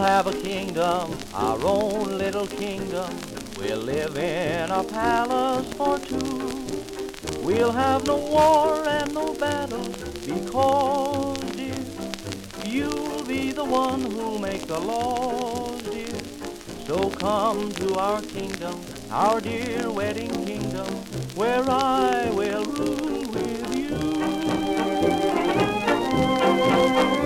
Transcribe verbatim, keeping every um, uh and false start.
have a kingdom, our own little kingdom. We'll live in a palace for two. We'll have no war and no battle, because, dear, you'll be the one who'll make the laws, dear. So come to our kingdom, our dear wedding kingdom, where I will rule with you.